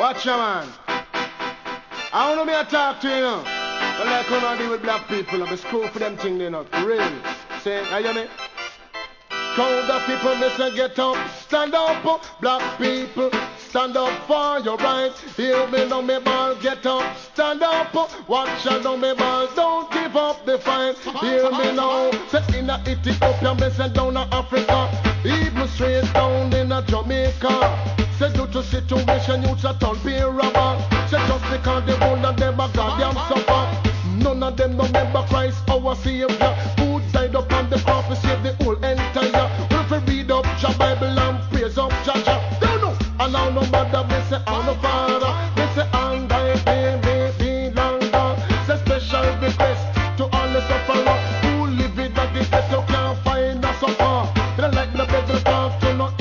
Watch your man. I want to be a talk to you, you know. But like how I deal with black people, I'm a school for them things, you know. Real. Say, you hear me? Crowd of people, me say get up, stand up, black people, stand up for your rights. Hear me now, me ball, get up, stand up, watch out now, me ball, don't give up the fight. Hear me now, say in a Ethiopia, me say down to Africa, even straight down in a Jamaica. Say due to situation, you shall turn be a robber. Say just because the